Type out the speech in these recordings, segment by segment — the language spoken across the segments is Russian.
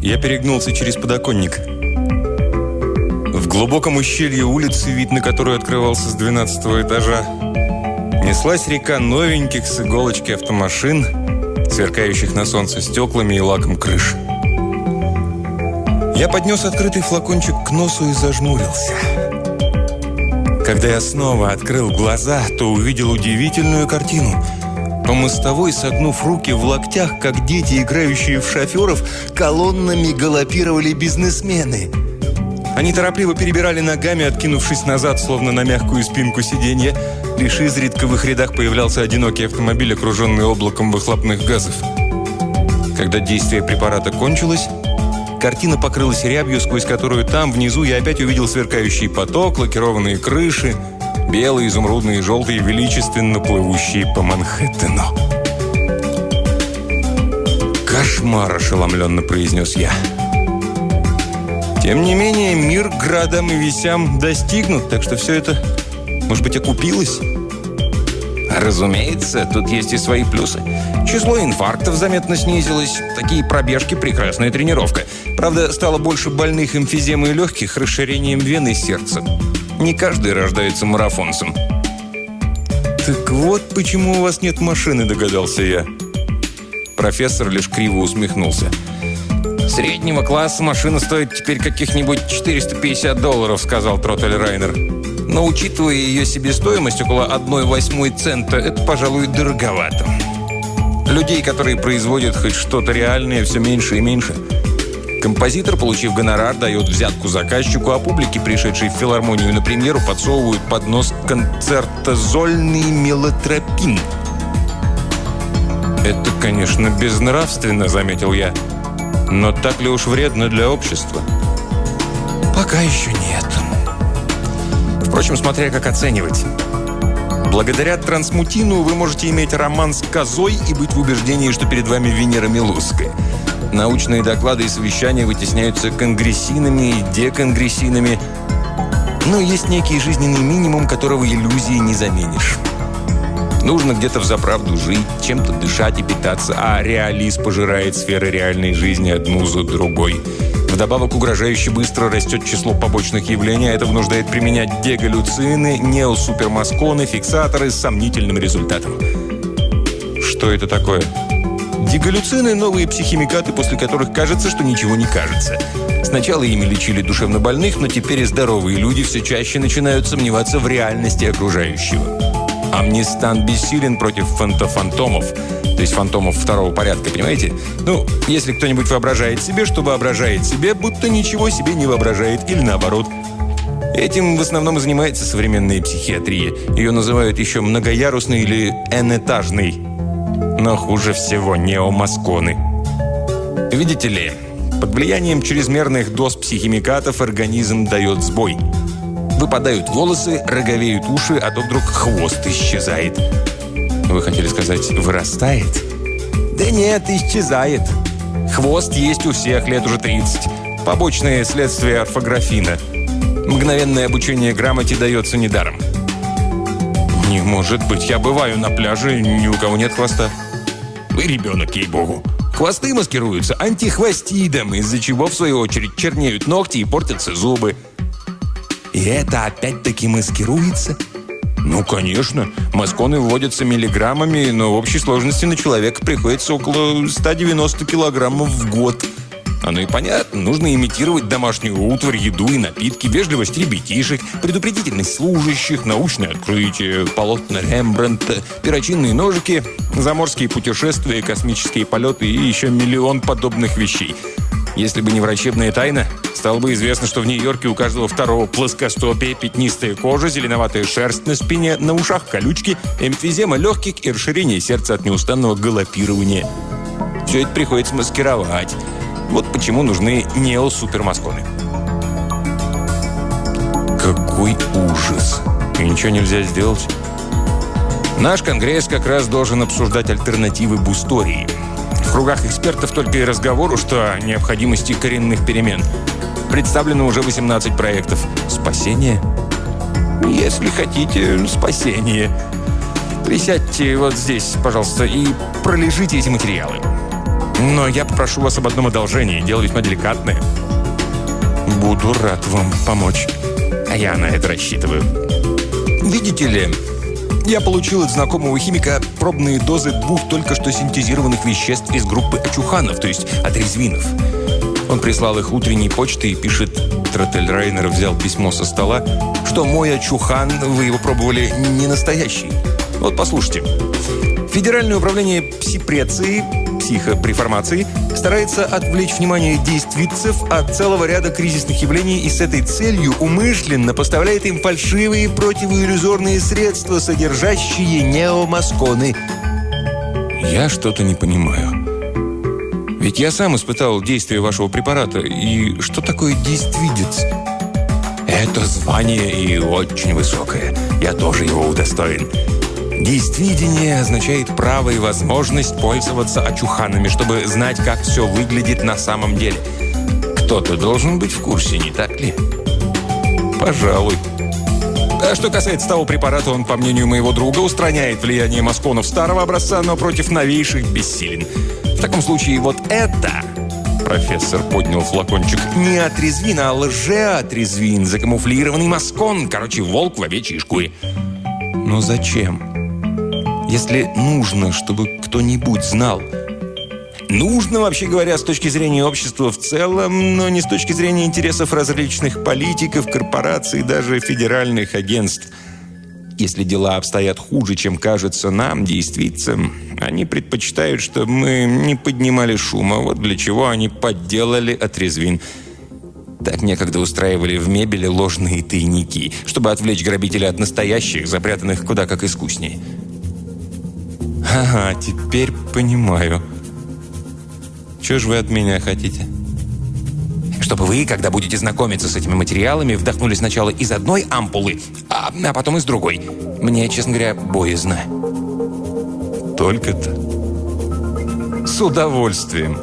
Я перегнулся через подоконник. В глубоком ущелье улицы, вид на которую открывался с 12-го этажа, неслась река новеньких с иголочки автомашин, сверкающих на солнце стеклами и лаком крыш. Я поднес открытый флакончик к носу и зажмурился. Когда я снова открыл глаза, то увидел удивительную картину. По мостовой, согнув руки в локтях, как дети, играющие в шоферов, колоннами галопировали бизнесмены. Они торопливо перебирали ногами, откинувшись назад, словно на мягкую спинку сиденья. Лишь изредка в их рядах появлялся одинокий автомобиль, окруженный облаком выхлопных газов. Когда действие препарата кончилось, картина покрылась рябью, сквозь которую там, внизу, я опять увидел сверкающий поток, лакированные крыши, белые, изумрудные и желтые, величественно плывущие по Манхэттену. «Кошмар!» – ошеломленно произнес я. Тем не менее, мир градам и весям достигнут, так что все это, может быть, окупилось? Разумеется, тут есть и свои плюсы. Число инфарктов заметно снизилось. Такие пробежки – прекрасная тренировка. Правда, стало больше больных эмфиземой легких, расширением вен и сердца. Не каждый рождается марафонцем. «Так вот почему у вас нет машины», – догадался я. Профессор лишь криво усмехнулся. «Среднего класса машина стоит теперь каких-нибудь $450, сказал Тротель Райнер. Но учитывая ее себестоимость около 1/8 цента, это, пожалуй, дороговато. Людей, которые производят хоть что-то реальное, все меньше и меньше. Композитор, получив гонорар, дает взятку заказчику, а публике, пришедшей в филармонию на премьеру, подсовывают под нос концертозольный мелатропин». «Это, конечно, безнравственно», — заметил я. «Но так ли уж вредно для общества?» «Пока еще нет. Впрочем, смотря как оценивать. Благодаря трансмутину вы можете иметь роман с козой и быть в убеждении, что перед вами Венера Милосская. Научные доклады и совещания вытесняются конгрессинами и деконгрессинами. Но есть некий жизненный минимум, которого иллюзии не заменишь. Нужно где-то взаправду жить, чем-то дышать и питаться, а реализм пожирает сферы реальной жизни одну за другой. Вдобавок, угрожающе быстро растет число побочных явлений, а это вынуждает применять дегаллюцины, неосупермасконы, фиксаторы с сомнительным результатом. Что это такое? Дегаллюцины – новые психимикаты, после которых кажется, что ничего не кажется. Сначала ими лечили душевнобольных, но теперь и здоровые люди все чаще начинают сомневаться в реальности окружающего. Амнистан бессилен против фантомов, то есть фантомов второго порядка, понимаете? Ну, если кто-нибудь воображает себе, что воображает себе, будто ничего себе не воображает, или наоборот. Этим в основном и занимается современная психиатрия. Ее называют еще многоярусной или n-этажной. Но хуже всего неомасконы. Видите ли, под влиянием чрезмерных доз психимикатов организм дает сбой. Выпадают волосы, роговеют уши, а то вдруг хвост исчезает. Вы хотели сказать, вырастает? Да нет, исчезает. Хвост есть у всех, лет уже 30. Побочное следствие орфографина. Мгновенное обучение грамоте дается недаром. Не может быть, я бываю на пляже, ни у кого нет хвоста. Вы ребенок, ей-богу. Хвосты маскируются антихвостидом, из-за чего, в свою очередь, чернеют ногти и портятся зубы. И это опять-таки маскируется? Ну, конечно. Масконы вводятся миллиграммами, но в общей сложности на человека приходится около 190 килограммов в год. Оно и понятно. Нужно имитировать домашнюю утварь, еду и напитки, вежливость ребятишек, предупредительность служащих, научное открытие, полотна Рембрандта, перочинные ножики, заморские путешествия, космические полеты и еще миллион подобных вещей. Если бы не врачебная тайна, стало бы известно, что в Нью-Йорке у каждого второго плоскостопие, пятнистая кожа, зеленоватая шерсть на спине, на ушах колючки, эмфизема легких и расширение сердца от неустанного галопирования. Все это приходится маскировать. Вот почему нужны неосупермасконы. Какой ужас! И ничего нельзя сделать. Наш конгресс как раз должен обсуждать альтернативы бустории. В кругах экспертов только и разговору, что о необходимости коренных перемен. Представлено уже 18 проектов. Спасение? Если хотите, спасение. Присядьте вот здесь, пожалуйста, и пролежите эти материалы. Но я попрошу вас об одном одолжении. Дело весьма деликатное. Буду рад вам помочь. А я на это рассчитываю. Видите ли, я получил от знакомого химика пробные дозы 2 только что синтезированных веществ из группы ачуханов, то есть отрезвинов. Он прислал их утренней почтой и пишет: Тротельрайнер взял письмо со стола, что мой ачухан, вы его пробовали, не настоящий. Вот послушайте. Федеральное управление психопреформации старается отвлечь внимание действительцев от целого ряда кризисных явлений и с этой целью умышленно поставляет им фальшивые противоиллюзорные средства, содержащие неомасконы. Я что-то не понимаю. Ведь я сам испытал действие вашего препарата. И что такое действидец? Это звание и очень высокое. Я тоже его удостоен. Действидение означает право и возможность пользоваться ачуханами, чтобы знать, как все выглядит на самом деле. Кто-то должен быть в курсе, не так ли? Пожалуй. А что касается того препарата, он, по мнению моего друга, устраняет влияние масконов старого образца, но против новейших бессилен. В таком случае вот это... Профессор поднял флакончик. Не отрезвин, а лжеотрезвин. Закамуфлированный маскон. Короче, волк в овечьей шкуре. Но зачем? Если нужно, чтобы кто-нибудь знал. Нужно, вообще говоря, с точки зрения общества в целом, но не с точки зрения интересов различных политиков, корпораций, даже федеральных агентств. Если дела обстоят хуже, чем кажется нам, действительно, они предпочитают, чтобы мы не поднимали шума. Вот для чего они подделали отрезвин. Так некогда устраивали в мебели ложные тайники, чтобы отвлечь грабителя от настоящих, запрятанных куда как искуснее. Ага, теперь понимаю. Чего же вы от меня хотите? Чтобы вы, когда будете знакомиться с этими материалами, вдохнули сначала из одной ампулы, а потом из другой. Мне, честно говоря, боязно. Только-то. С удовольствием.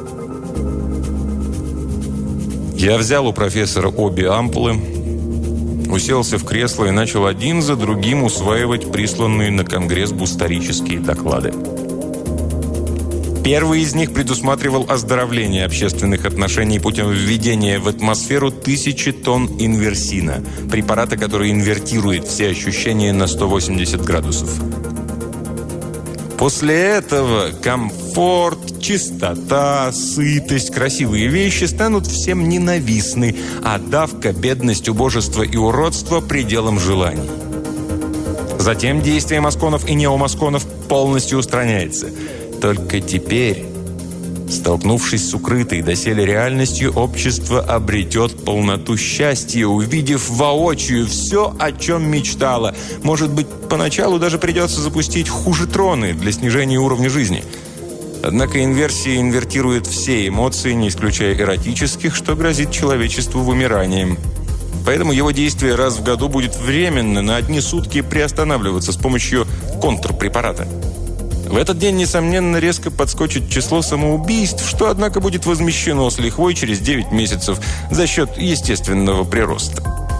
Я взял у профессора обе ампулы, уселся в кресло и начал один за другим усваивать присланные на Конгресс бусторические доклады. Первый из них предусматривал оздоровление общественных отношений путем введения в атмосферу 1000 тонн инверсина, препарата, который инвертирует все ощущения на 180 градусов. После этого комфорт, чистота, сытость, красивые вещи станут всем ненавистны, а давка, бедность, убожество и уродство – пределом желаний. Затем действие масконов и неомасконов полностью устраняется. Только теперь, столкнувшись с укрытой доселе реальностью, общество обретет полноту счастья, увидев воочию все, о чем мечтало. Может быть, поначалу даже придется запустить хужетроны для снижения уровня жизни. Однако инверсия инвертирует все эмоции, не исключая эротических, что грозит человечеству вымиранием. Поэтому его действие раз в году будет временно на одни сутки приостанавливаться с помощью контрпрепарата. В этот день, несомненно, резко подскочит число самоубийств, что, однако, будет возмещено с лихвой через 9 месяцев за счет естественного прироста.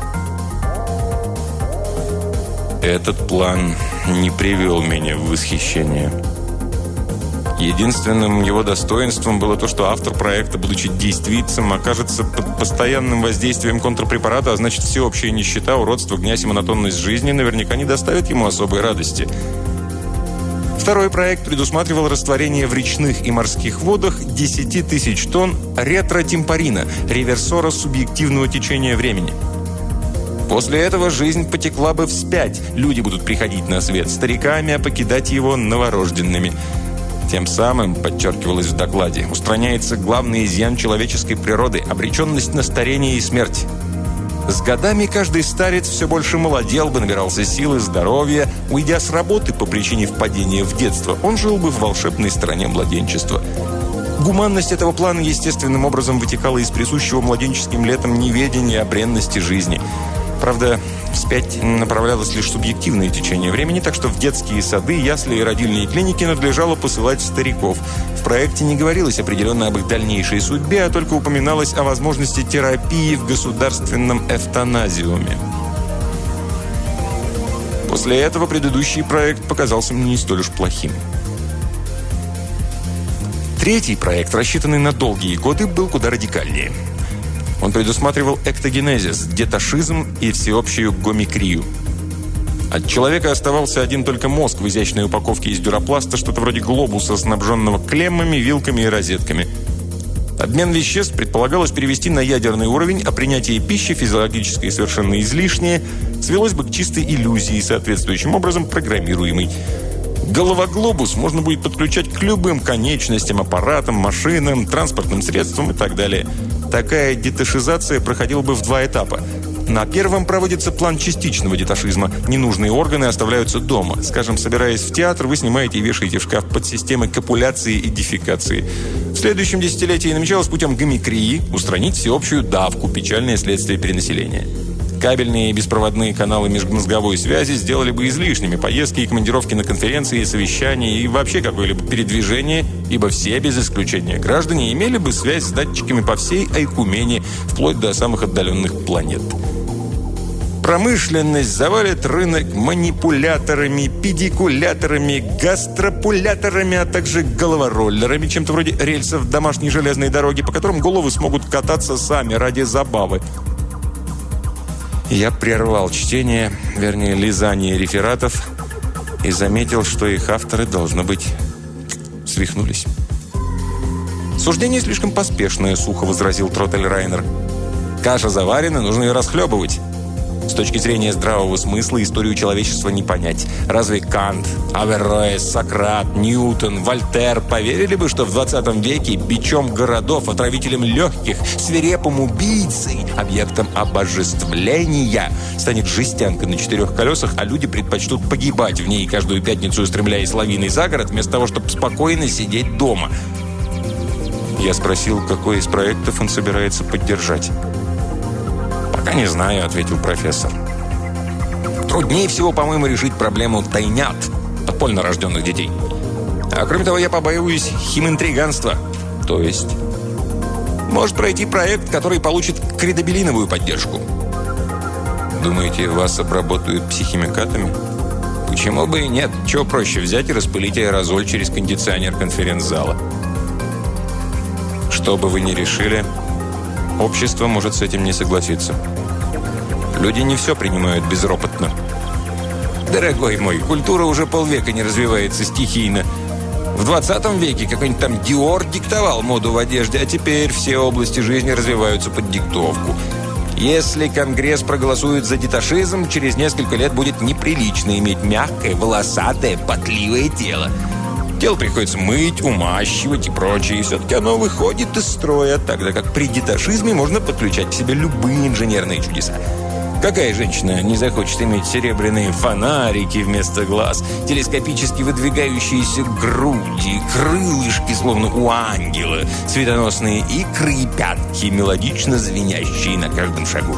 Этот план не привел меня в восхищение. Единственным его достоинством было то, что автор проекта, будучи действительцем, окажется под постоянным воздействием контрпрепарата, а значит, всеобщая нищета, уродство, грязь и монотонность жизни наверняка не доставят ему особой радости. Второй проект предусматривал растворение в речных и морских водах 10 тысяч тонн ретротемпорина, реверсора субъективного течения времени. После этого жизнь потекла бы вспять. Люди будут приходить на свет стариками, а покидать его новорожденными. Тем самым, подчеркивалось в докладе, устраняется главный изъян человеческой природы – обреченность на старение и смерть. С годами каждый старец все больше молодел бы, набирался силы, здоровья. Уйдя с работы по причине впадения в детство, он жил бы в волшебной стране младенчества. Гуманность этого плана естественным образом вытекала из присущего младенческим летам неведения о бренности жизни. Правда, вспять направлялось лишь субъективное течение времени, так что в детские сады, ясли и родильные клиники надлежало посылать стариков. В проекте не говорилось определенно об их дальнейшей судьбе, а только упоминалось о возможности терапии в государственном эвтаназиуме. После этого предыдущий проект показался мне не столь уж плохим. Третий проект, рассчитанный на долгие годы, был куда радикальнее. Он предусматривал эктогенезис, деташизм и всеобщую гомикрию. От человека оставался один только мозг в изящной упаковке из дюропласта, что-то вроде глобуса, снабженного клеммами, вилками и розетками. Обмен веществ предполагалось перевести на ядерный уровень, а принятие пищи, физиологическое и совершенно излишнее, свелось бы к чистой иллюзии, соответствующим образом программируемой. Головоглобус можно будет подключать к любым конечностям, аппаратам, машинам, транспортным средствам и так далее. Такая деташизация проходила бы в 2 этапа. На первом проводится план частичного деташизма. Ненужные органы оставляются дома. Скажем, собираясь в театр, вы снимаете и вешаете в шкаф подсистемы копуляции и дефекации. В следующем десятилетии намечалось путем гомикрии устранить всеобщую давку, печальное следствие перенаселения. Кабельные и беспроводные каналы межмозговой связи сделали бы излишними поездки и командировки на конференции, совещания и вообще какое-либо передвижение, ибо все, без исключения граждане, имели бы связь с датчиками по всей Айкумене, вплоть до самых отдаленных планет. Промышленность завалит рынок манипуляторами, педикуляторами, гастропуляторами, а также головороллерами, чем-то вроде рельсов домашней железной дороги, по которым головы смогут кататься сами ради забавы. Я прервал чтение, вернее, лизание рефератов и заметил, что их авторы, должно быть, свихнулись. «Суждение слишком поспешное», — сухо возразил Тротельрайнер. «Каша заварена, нужно ее расхлебывать. С точки зрения здравого смысла историю человечества не понять. Разве Кант, Аверроэс, Сократ, Ньютон, Вольтер поверили бы, что в 20 веке бичом городов, отравителем легких, свирепым убийцей, объектом обожествления станет жестянка на 4 колесах, а люди предпочтут погибать в ней каждую пятницу, устремляясь лавиной за город, вместо того, чтобы спокойно сидеть дома?» Я спросил, какой из проектов он собирается поддержать. «Пока не знаю», — ответил профессор. «Труднее всего, по-моему, решить проблему тайнят, подпольно рожденных детей. А кроме того, я побаиваюсь химинтриганства. То есть может пройти проект, который получит кредобилиновую поддержку». «Думаете, вас обработают психимикатами?» «Почему бы и нет? Чего проще взять и распылить аэрозоль через кондиционер конференц-зала?» «Что бы вы ни решили, общество может с этим не согласиться. Люди не все принимают безропотно». «Дорогой мой, культура уже полвека не развивается стихийно. В 20 веке какой-нибудь там Диор диктовал моду в одежде, а теперь все области жизни развиваются под диктовку. Если Конгресс проголосует за деташизм, через несколько лет будет неприлично иметь мягкое, волосатое, потливое тело. Тело приходится мыть, умащивать и прочее, и все-таки оно выходит из строя, тогда как при деташизме можно подключать к себе любые инженерные чудеса. Какая женщина не захочет иметь серебряные фонарики вместо глаз, телескопически выдвигающиеся груди, крылышки, словно у ангела, цветоносные икры и пятки, мелодично звенящие на каждом шагу?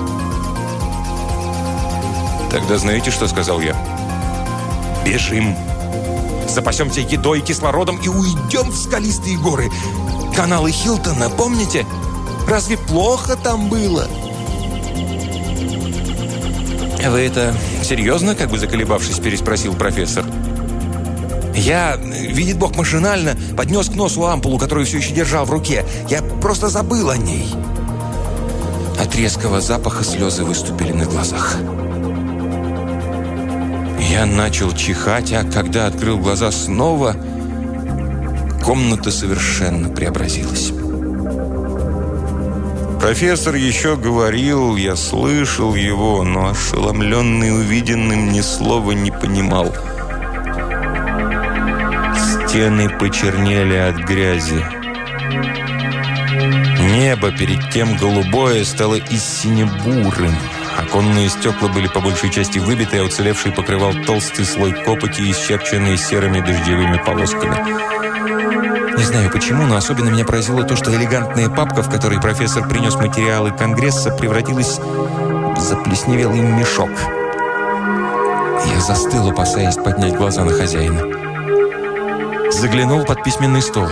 «Тогда знаете, что сказал я?» «Бежим! Запасемся едой, кислородом и уйдем в скалистые горы. Каналы Хилтона, помните? Разве плохо там было?» «Вы это серьезно?» – как бы заколебавшись, переспросил профессор. «Я, видит Бог, машинально поднес к носу ампулу, которую все еще держал в руке. Я просто забыл о ней». От резкого запаха слезы выступили на глазах. Я начал чихать, а когда открыл глаза снова, комната совершенно преобразилась. Профессор еще говорил, я слышал его, но ошеломленный увиденным ни слова не понимал. Стены почернели от грязи. Небо, перед тем голубое, стало истинно бурым. Оконные стекла были по большей части выбиты, а уцелевший покрывал толстый слой копоти, исчерченный серыми дождевыми полосками. Не знаю почему, но особенно меня поразило то, что элегантная папка, в которой профессор принес материалы Конгресса, превратилась в заплесневелый мешок. Я застыл, опасаясь поднять глаза на хозяина. Заглянул под письменный стол.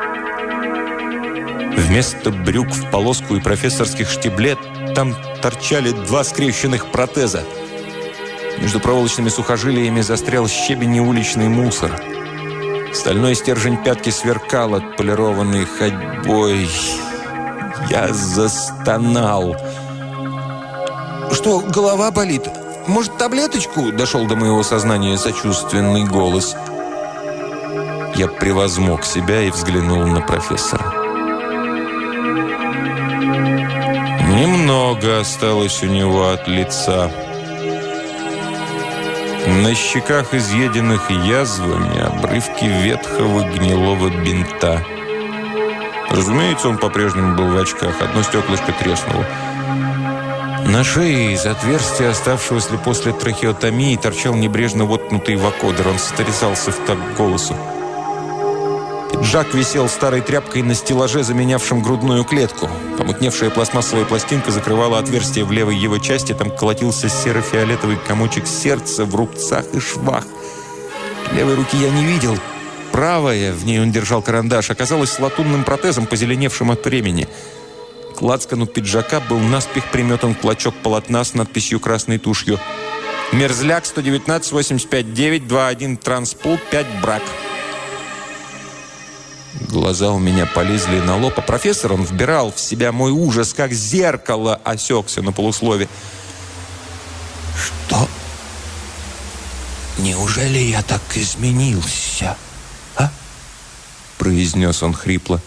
Вместо брюк в полоску и профессорских штиблет там торчали 2 скрещенных протеза. Между проволочными сухожилиями застрял щебень и уличный мусор. Стальной стержень пятки сверкал отполированной ходьбой. Я застонал. «Что, голова болит? Может, таблеточку?» – дошел до моего сознания сочувственный голос. Я превозмог себя и взглянул на профессора. Немного осталось у него от лица. На щеках, изъеденных язвами, обрывки ветхого гнилого бинта. Разумеется, он по-прежнему был в очках. Одно стеклышко треснуло. На шее из отверстия, оставшегося после трахеотомии, торчал небрежно воткнутый вакодер. Он сотрясался в такт голосу. Пиджак висел старой тряпкой на стеллаже, заменявшем грудную клетку. Помутневшая пластмассовая пластинка закрывала отверстие в левой его части. Там колотился серо-фиолетовый комочек сердца в рубцах и швах. Левой руки я не видел. Правая, в ней он держал карандаш, оказалась с латунным протезом, позеленевшим от времени. К лацкану пиджака был наспех приметан клочок полотна с надписью красной тушью: «Мерзляк 119-85-9-21 Транспул 5 брак». Глаза у меня полезли на лоб, а профессор, он вбирал в себя мой ужас, как зеркало, осекся на полуслове. «Что? Неужели я так изменился, а?» произнес он хрипло.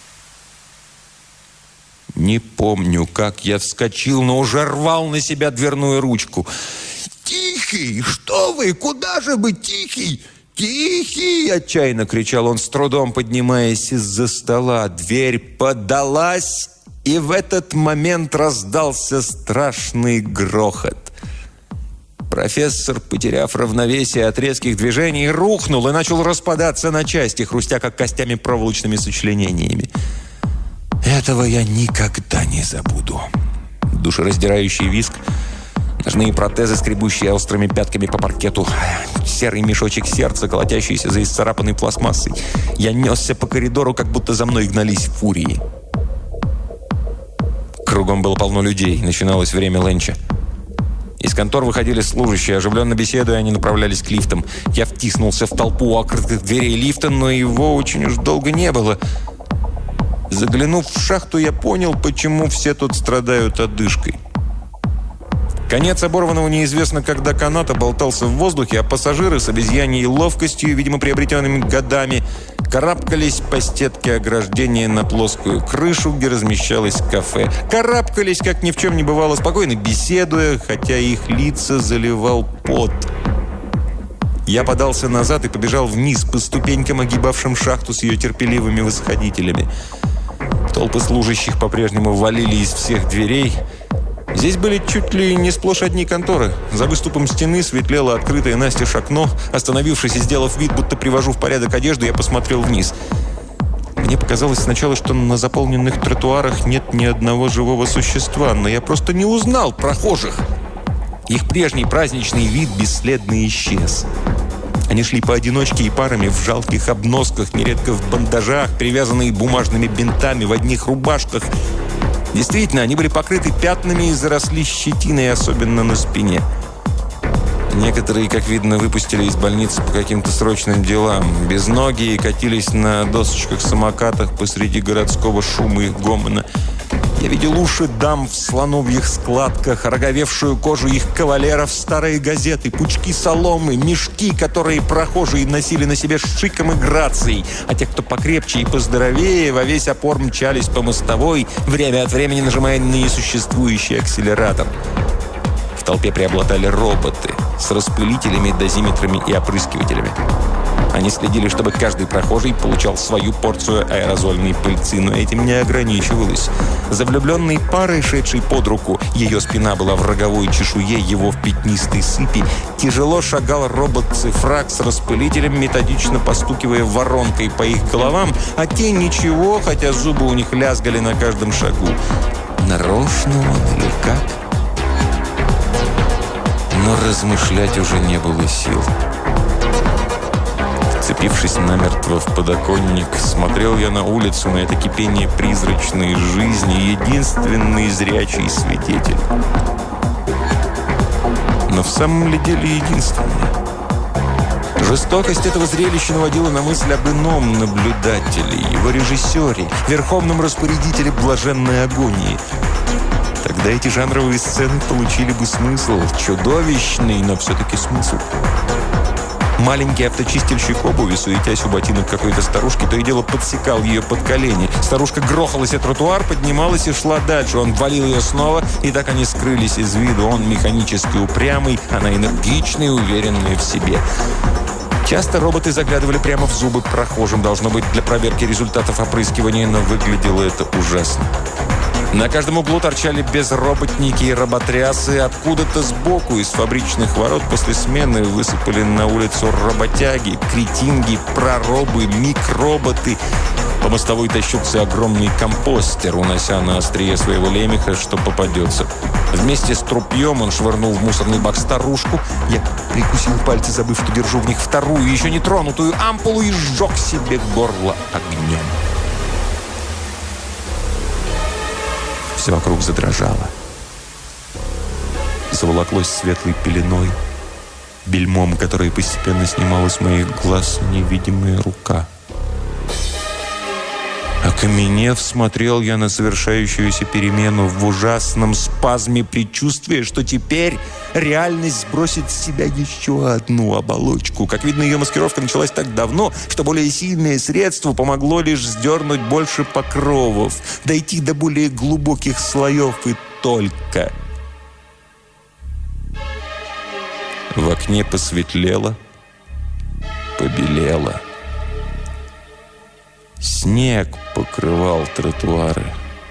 Не помню, как я вскочил, но уже рвал на себя дверную ручку. «Тихий! Что вы? Куда же вы, Тихий? Тихий!» — отчаянно кричал он, с трудом поднимаясь из-за стола. Дверь подалась, и в этот момент раздался страшный грохот. Профессор, потеряв равновесие от резких движений, рухнул и начал распадаться на части, хрустя как костями проволочными сочленениями. Этого я никогда не забуду. Душераздирающий визг, ножные протезы, скребущие острыми пятками по паркету, серый мешочек сердца, колотящийся за исцарапанной пластмассой. Я несся по коридору, как будто за мной гнались фурии. Кругом было полно людей. Начиналось время ленча. Из контор выходили служащие. Оживленно беседуя, они направлялись к лифтам. Я втиснулся в толпу у открытых дверей лифта, но его очень уж долго не было. Заглянув в шахту, я понял, почему все тут страдают одышкой. Конец оборванного неизвестно когда каната болтался в воздухе, а пассажиры с обезьяньей ловкостью, видимо, приобретенными годами, карабкались по стенке ограждения на плоскую крышу, где размещалось кафе. Карабкались, как ни в чем не бывало, спокойно беседуя, хотя их лица заливал пот. Я подался назад и побежал вниз по ступенькам, огибавшим шахту с ее терпеливыми восходителями. Толпы служащих по-прежнему валили из всех дверей. Здесь были чуть ли не сплошь одни конторы. За выступом стены светлело открытое настежь окно. Остановившись и сделав вид, будто привожу в порядок одежду, я посмотрел вниз. Мне показалось сначала, что на заполненных тротуарах нет ни одного живого существа, но я просто не узнал прохожих. Их прежний праздничный вид бесследно исчез. Они шли поодиночке и парами в жалких обносках, нередко в бандажах, привязанные бумажными бинтами, в одних рубашках. Действительно, они были покрыты пятнами и заросли щетиной, особенно на спине. Некоторые, как видно, выпустили из больницы по каким-то срочным делам. Безногие катились на досочках-самокатах посреди городского шума и гомона. Я видел уши дам в слоновьих складках, роговевшую кожу их кавалеров, старые газеты, пучки соломы, мешки, которые прохожие носили на себе с шиком и грацией, а те, кто покрепче и поздоровее, во весь опор мчались по мостовой, время от времени нажимая на несуществующий акселератор. В толпе преобладали роботы с распылителями, дозиметрами и опрыскивателями. Они следили, чтобы каждый прохожий получал свою порцию аэрозольной пыльцы, но этим не ограничивалось. За влюбленной парой, шедшей под руку, ее спина была в роговой чешуе, его в пятнистой сыпи, тяжело шагал робот-цифрак с распылителем, методично постукивая воронкой по их головам, а те ничего, хотя зубы у них лязгали на каждом шагу. Нарочно он или как? Но размышлять уже не было сил. Вцепившись намертво в подоконник, смотрел я на улицу, на это кипение призрачной жизни, единственный зрячий свидетель. Но в самом ли деле единственный? Жестокость этого зрелища наводила на мысль об ином наблюдателе, его режиссере, верховном распорядителе блаженной агонии. Тогда эти жанровые сцены получили бы смысл, чудовищный, но все-таки смысл. Маленький авточистильщик обуви, суетясь у ботинок какой-то старушки, то и дело подсекал ее под колени. Старушка грохалась о тротуар, поднималась и шла дальше. Он валил ее снова, и так они скрылись из виду. Он механически упрямый, она энергичная, уверенная в себе. Часто роботы заглядывали прямо в зубы прохожим, должно быть, для проверки результатов опрыскивания, но выглядело это ужасно. На каждом углу торчали безроботники и работрясы. Откуда-то сбоку, из фабричных ворот, после смены высыпали на улицу работяги, кретинги, проробы, микроботы. По мостовой тащился огромный компостер, унося на острие своего лемеха, что попадется. Вместе с трупьем он швырнул в мусорный бак старушку. Я прикусил пальцы, забыв, что держу в них вторую, еще не тронутую ампулу, и сжег себе горло огнем. Все вокруг задрожало. Заволоклось светлой пеленой, бельмом, которое постепенно снимала с моих глаз невидимая рука. Окаменев, смотрел я на совершающуюся перемену в ужасном спазме предчувствия, что теперь реальность сбросит с себя еще одну оболочку. Как видно, ее маскировка началась так давно, что более сильное средство помогло лишь сдернуть больше покровов, дойти до более глубоких слоев и только. В окне посветлело, побелело. Снег покрывал тротуары.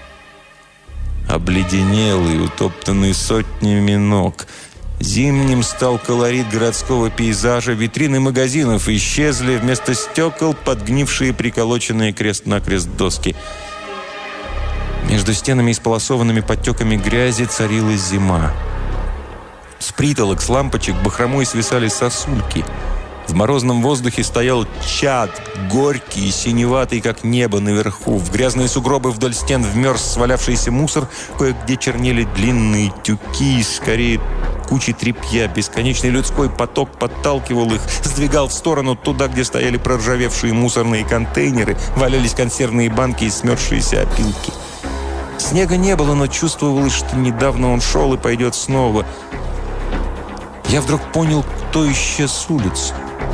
Обледенелый, утоптанный сотнями ног. Зимним стал колорит городского пейзажа. Витрины магазинов исчезли. Вместо стекол подгнившие, приколоченные крест-накрест доски. Между стенами, исполосованными подтеками грязи, царила зима. С притолок, с лампочек бахромой свисали сосульки. В морозном воздухе стоял чад, горький и синеватый, как небо наверху. В грязные сугробы вдоль стен вмерз свалявшийся мусор. Кое-где чернели длинные тюки, скорее кучи тряпья. Бесконечный людской поток подталкивал их, сдвигал в сторону туда, где стояли проржавевшие мусорные контейнеры, валялись консервные банки и смерзшиеся опилки. Снега не было, но чувствовалось, что недавно он шел и пойдет снова. Я вдруг понял, кто исчез с улицы.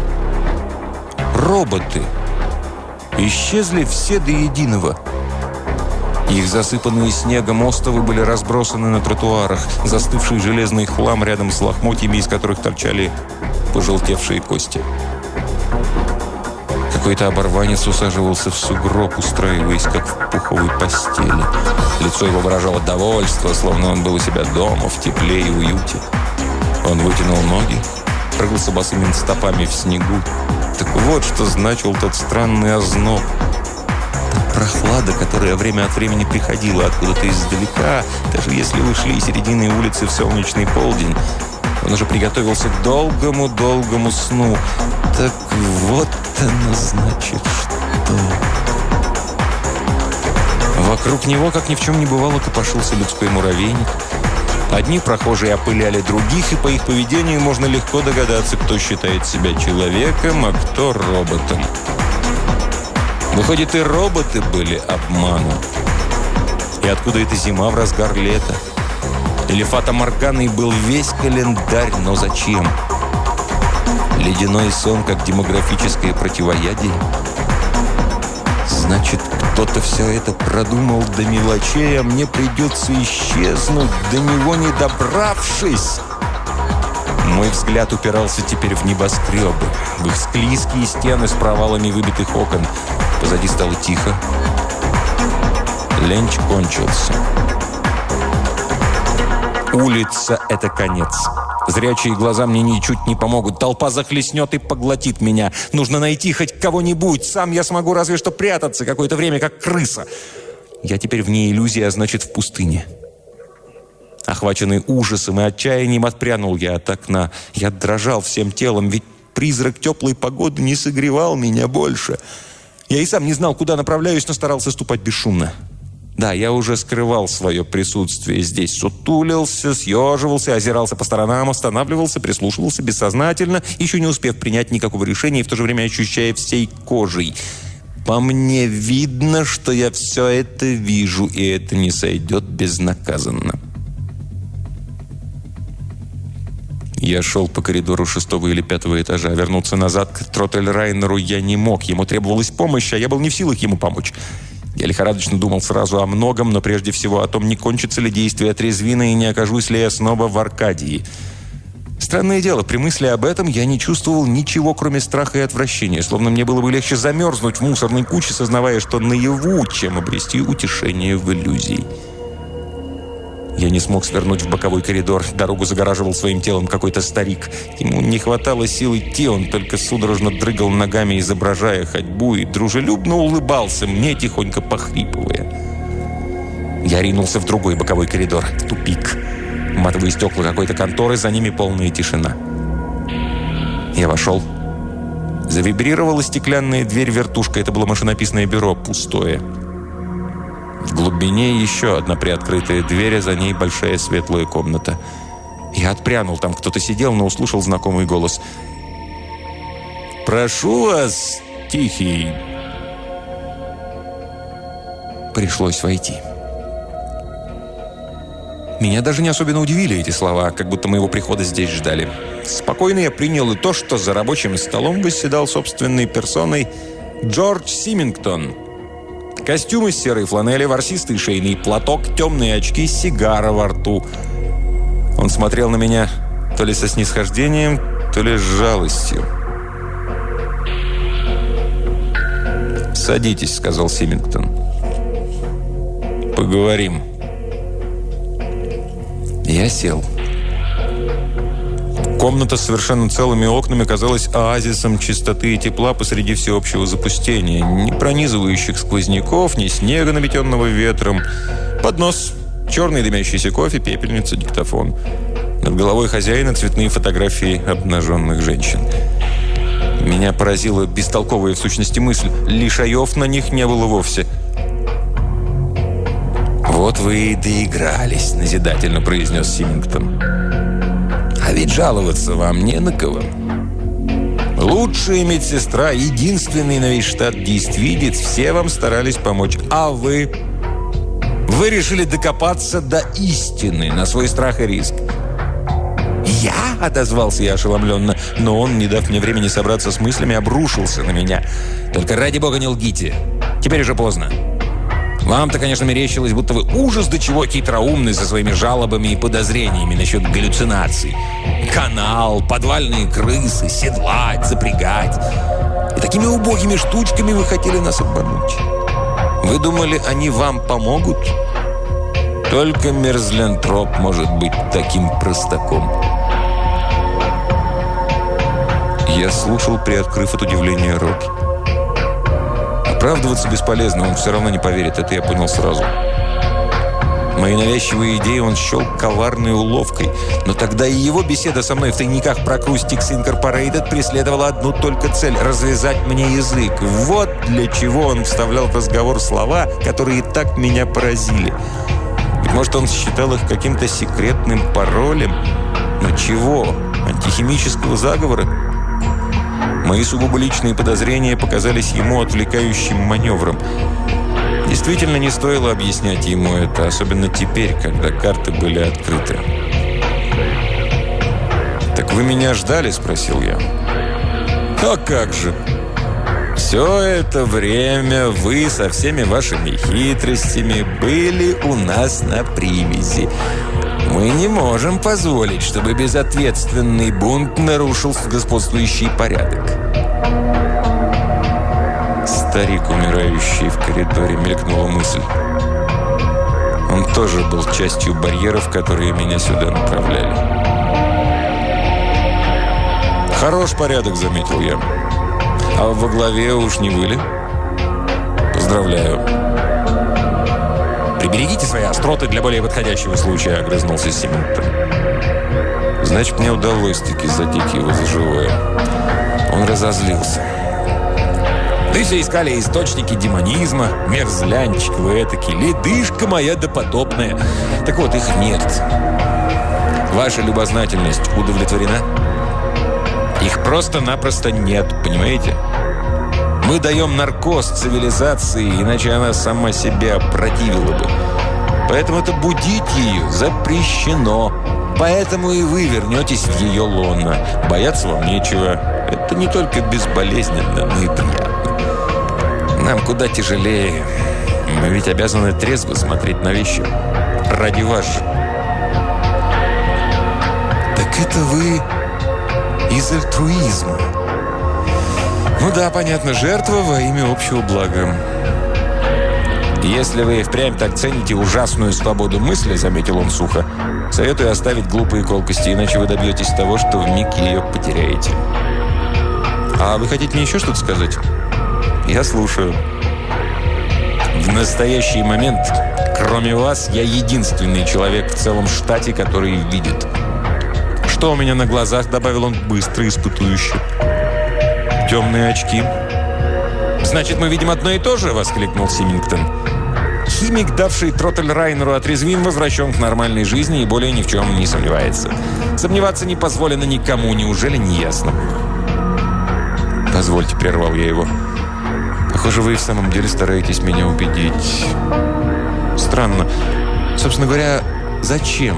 Роботы. Исчезли все до единого. Их засыпанные снегом остовы были разбросаны на тротуарах. Застывший железный хлам рядом с лохмотьями, из которых торчали пожелтевшие кости. Какой-то оборванец усаживался в сугроб, устраиваясь, как в пуховой постели. Лицо его выражало довольство, словно он был у себя дома, в тепле и уюте. Он вытянул ноги, прыгался босыми стопами в снегу. Так вот, что значил тот странный озноб. Та прохлада, которая время от времени приходила откуда-то издалека, даже если вы шли серединой улицы в солнечный полдень. Он уже приготовился к долгому сну. Так вот оно значит что. Вокруг него, как ни в чем не бывало, копошился людской муравейник. Одни прохожие опыляли других, и по их поведению можно легко догадаться, кто считает себя человеком, а кто роботом. Выходит, и роботы были обманом. И откуда эта зима в разгар лета? Или фата-морганой был весь календарь, но зачем? Ледяной сон, как демографическое противоядие? Значит, кто-то все это продумал до мелочей, а мне придется исчезнуть, до него не добравшись. Мой взгляд упирался теперь в небоскребы, в их склизкие стены с провалами выбитых окон. Позади стало тихо. Ленч кончился. Улица — это конец. Зрячие глаза мне ничуть не помогут. Толпа захлестнет и поглотит меня. Нужно найти хоть кого-нибудь. Сам я смогу разве что прятаться какое-то время, как крыса. Я теперь вне иллюзии, а значит, в пустыне. Охваченный ужасом и отчаянием, отпрянул я от окна. Я дрожал всем телом, ведь призрак теплой погоды не согревал меня больше. Я и сам не знал, куда направляюсь, но старался ступать бесшумно. Да, я уже скрывал свое присутствие здесь. Сутулился, съеживался, озирался по сторонам, останавливался, прислушивался бессознательно, еще не успев принять никакого решения и в то же время ощущая всей кожей. По мне видно, что я все это вижу, и это не сойдет безнаказанно. Я шел по коридору 6-го или 5-го этажа. Вернуться назад к Тротельрайнеру я не мог. Ему требовалась помощь, а я был не в силах ему помочь. Я лихорадочно думал сразу о многом, но прежде всего о том, не кончится ли действие трезвина и не окажусь ли я снова в Аркадии. Странное дело, при мысли об этом я не чувствовал ничего, кроме страха и отвращения, словно мне было бы легче замерзнуть в мусорной куче, сознавая, что наяву, чем обрести утешение в иллюзии. Я не смог свернуть в боковой коридор. Дорогу загораживал своим телом какой-то старик. Ему не хватало сил идти, он только судорожно дрыгал ногами, изображая ходьбу, и дружелюбно улыбался мне, тихонько похрипывая. Я ринулся в другой боковой коридор. Тупик. Матовые стекла какой-то конторы, за ними полная тишина. Я вошел. Завибрировала стеклянная дверь вертушка. Это было машинописное бюро, пустое. В глубине еще одна приоткрытая дверь, а за ней большая светлая комната. Я отпрянул, там кто-то сидел, но услышал знакомый голос. «Прошу вас, Тихий!» Пришлось войти. Меня даже не особенно удивили эти слова, как будто моего прихода здесь ждали. Спокойно я принял и то, что за рабочим столом восседал собственной персоной Джордж Симингтон. Костюм из серой фланели, ворсистый шейный платок, темные очки, сигара во рту. Он смотрел на меня то ли со снисхождением, то ли с жалостью. «Садитесь», — сказал Симингтон. «Поговорим». Я сел. Комната с совершенно целыми окнами казалась оазисом чистоты и тепла посреди всеобщего запустения. Ни пронизывающих сквозняков, ни снега, наметенного ветром. Поднос, черный дымящийся кофе, пепельница, диктофон. Над головой хозяина цветные фотографии обнаженных женщин. Меня поразила бестолковая в сущности мысль. Лишаев на них не было вовсе. «Вот вы и доигрались», — назидательно произнес Симингтон. «А ведь жаловаться вам не на кого. Лучшая медсестра, единственный на весь штат действидец, все вам старались помочь. А вы? Вы решили докопаться до истины на свой страх и риск». «Я?» — отозвался я ошеломленно, но он, не дав мне времени собраться с мыслями, обрушился на меня. «Только ради бога не лгите. Теперь уже поздно. Вам-то, конечно, мерещилось, будто вы ужас до чего хитроумны со своими жалобами и подозрениями насчет галлюцинаций. Канал, подвальные крысы, седлать, запрягать. И такими убогими штучками вы хотели нас обмануть. Вы думали, они вам помогут? Только мерзлянтроп может быть таким простаком». Я слушал, приоткрыв от удивления рот. Оправдываться бесполезно, он все равно не поверит, это я понял сразу. Мои навязчивые идеи он счел коварной уловкой, но тогда и его беседа со мной в тайниках Acoustics Incorporated преследовала одну только цель – развязать мне язык. Вот для чего он вставлял в разговор слова, которые так меня поразили. Ведь, может, он считал их каким-то секретным паролем? Но чего? Антихимического заговора? Мои сугубо личные подозрения показались ему отвлекающим маневром. Действительно, не стоило объяснять ему это, особенно теперь, когда карты были открыты. «Так вы меня ждали?» – спросил я. «А как же! Все это время вы со всеми вашими хитростями были у нас на привязи. Мы не можем позволить, чтобы безответственный бунт нарушил господствующий порядок». Старик, умирающий в коридоре, мелькнула мысль. Он тоже был частью барьеров, которые меня сюда направляли. «Хорош порядок», — заметил я. «А во главе уж не вы ли?» «Поздравляю». «Приберегите свои остроты для более подходящего случая», — огрызнулся Симингтон. Значит, мне удалось таки задеть его за живое. Он разозлился. Вы все искали источники демонизма, мерзлянчик вы этакий, ледышка моя допотопная. Так вот, их нет. Ваша любознательность удовлетворена? Их просто-напросто нет, понимаете? Мы даем наркоз цивилизации, иначе она сама себя опротивила бы. Поэтому-то будить ее запрещено. Поэтому и вы вернетесь в ее лоно. Бояться вам нечего. Это не только безболезненно, но и приятно. Нам куда тяжелее. Мы ведь обязаны трезво смотреть на вещи. Ради вас же. Так это вы из альтруизма. Ну да, понятно, жертва во имя общего блага. Если вы впрямь так цените ужасную свободу мысли, заметил он сухо, советую оставить глупые колкости, иначе вы добьетесь того, что вмиг ее потеряете. А вы хотите мне еще что-то сказать? Я слушаю. В настоящий момент, кроме вас, я единственный человек в целом штате, который видит. Что у меня на глазах, добавил он быстро, испытующе. Темные очки. «Значит, мы видим одно и то же?» – воскликнул Симингтон. Химик, давший тротель Райнеру, отрезвим, возвращен к нормальной жизни и более ни в чем не сомневается. Сомневаться не позволено никому, неужели не ясно? «Позвольте», – прервал я его. «Похоже, вы и в самом деле стараетесь меня убедить. Странно. Собственно говоря, зачем?»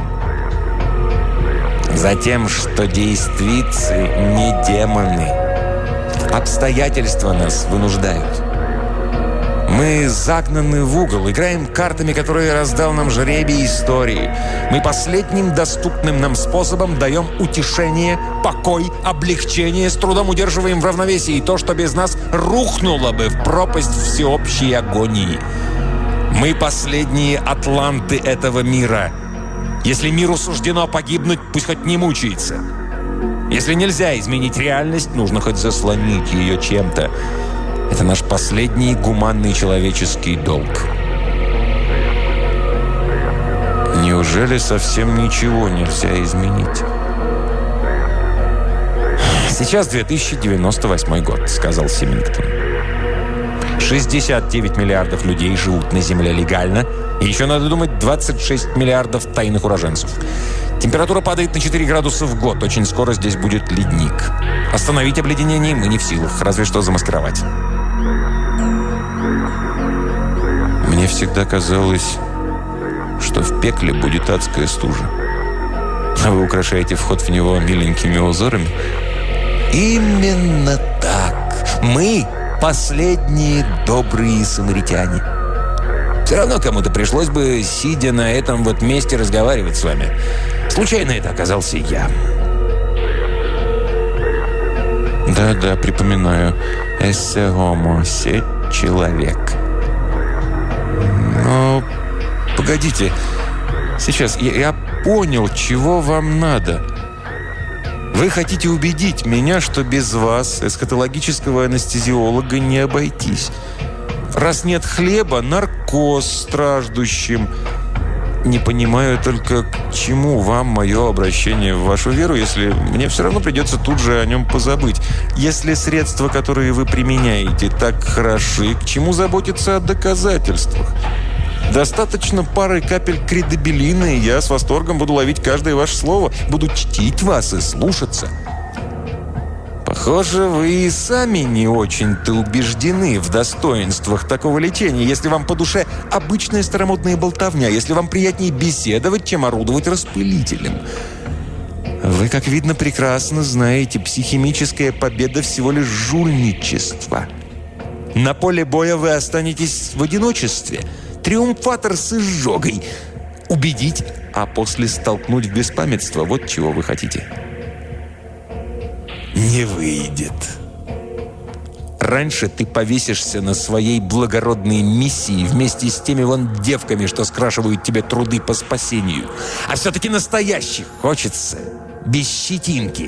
«Затем, что действительцы не демоны. Обстоятельства нас вынуждают. Мы загнаны в угол, играем картами, которые раздал нам жребий истории. Мы последним доступным нам способом даем утешение, покой, облегчение, с трудом удерживаем в равновесии то, что без нас рухнуло бы в пропасть всеобщей агонии. Мы последние атланты этого мира. Если миру суждено погибнуть, пусть хоть не мучается. Если нельзя изменить реальность, нужно хоть заслонить ее чем-то. Это наш последний гуманный человеческий долг». Неужели совсем ничего нельзя изменить? «Сейчас 2098 год», — сказал Симингтон. 69 миллиардов людей живут на Земле легально, и еще надо думать 26 миллиардов тайных уроженцев. Температура падает на 4 градуса в год. Очень скоро здесь будет ледник. Остановить обледенение мы не в силах, разве что замаскировать. Мне всегда казалось, что в пекле будет адская стужа. А вы украшаете вход в него миленькими узорами? Именно так. Мы последние добрые самаритяне. Все равно кому-то пришлось бы, сидя на этом вот месте, разговаривать с вами. Случайно это оказался я. Да-да, припоминаю. Эссе хомо, се человек. Но погодите. Сейчас я понял, чего вам надо. Вы хотите убедить меня, что без вас, эсхатологического анестезиолога, не обойтись. Раз нет хлеба, наркоз страждущим. Не понимаю только, к чему вам мое обращение в вашу веру, если мне все равно придется тут же о нем позабыть. Если средства, которые вы применяете, так хороши, к чему заботиться о доказательствах? Достаточно пары капель кредибилина, и я с восторгом буду ловить каждое ваше слово, буду чтить вас и слушаться. Похоже, вы и сами не очень-то убеждены в достоинствах такого лечения, если вам по душе обычная старомодная болтовня, если вам приятнее беседовать, чем орудовать распылителем. Вы, как видно, прекрасно знаете, психимическая победа всего лишь жульничество. На поле боя вы останетесь в одиночестве. Триумфатор с изжогой. Убедить, а после столкнуть в беспамятство. Вот чего вы хотите. Не выйдет. Раньше ты повесишься на своей благородной миссии вместе с теми вон девками, что скрашивают тебе труды по спасению. А все-таки настоящих хочется. Без щетинки.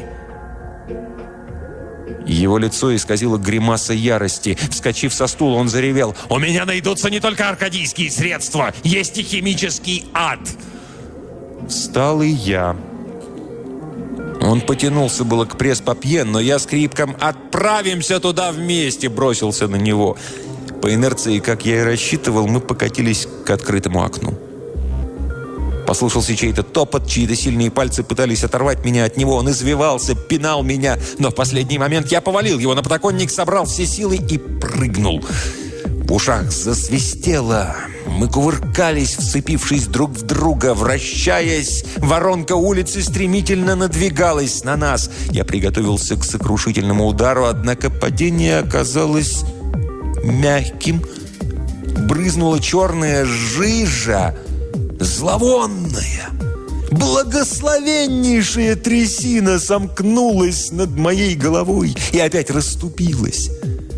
Его лицо исказило гримаса ярости. Вскочив со стула, он заревел: «У меня найдутся не только аркадийские средства, есть и химический ад!» Встал и я. Он потянулся было к пресс-папье, но я с криком «Отправимся туда вместе!» бросился на него. По инерции, как я и рассчитывал, мы покатились к открытому окну. Послышался чей-то топот, чьи-то сильные пальцы пытались оторвать меня от него. Он извивался, пинал меня, но в последний момент я повалил его на подоконник, собрал все силы и прыгнул. В ушах засвистело. Мы кувыркались, вцепившись друг в друга, вращаясь. Воронка улицы стремительно надвигалась на нас. Я приготовился к сокрушительному удару, однако падение оказалось мягким. Брызнула черная жижа, зловонная. Благословеннейшая трясина сомкнулась над моей головой и опять расступилась.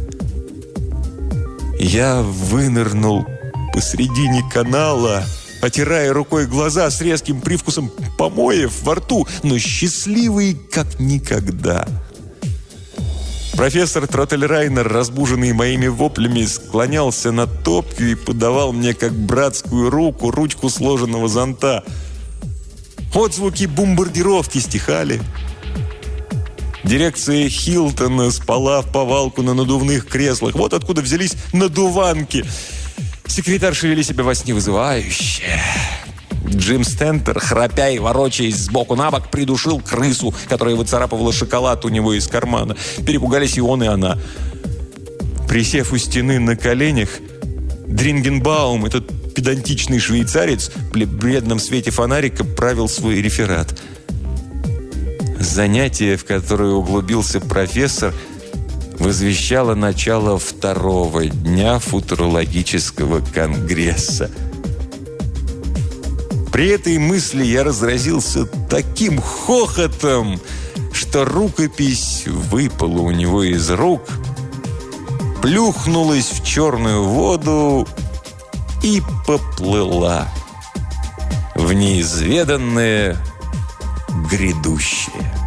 Я вынырнул посредине канала, отирая рукой глаза с резким привкусом помоев во рту, но счастливый как никогда. Профессор Троттельрайнер, разбуженный моими воплями, склонялся над топью и подавал мне, как братскую руку, ручку сложенного зонта. Отзвуки бомбардировки стихали. Дирекция Хилтона спала в повалку на надувных креслах. Вот откуда взялись надуванки. Секретарши вели себя во сне вызывающе. Джим Стентер, храпя и ворочаясь сбоку на бок, придушил крысу, которая выцарапывала шоколад у него из кармана. Перепугались и он, и она. Присев у стены на коленях, Дрингенбаум, этот педантичный швейцарец, при бледном свете фонарика правил свой реферат. Занятие, в которое углубился профессор, возвещало начало второго дня футурологического конгресса. При этой мысли я разразился таким хохотом, что рукопись выпала у него из рук, плюхнулась в черную воду и поплыла в неизведанное грядущее.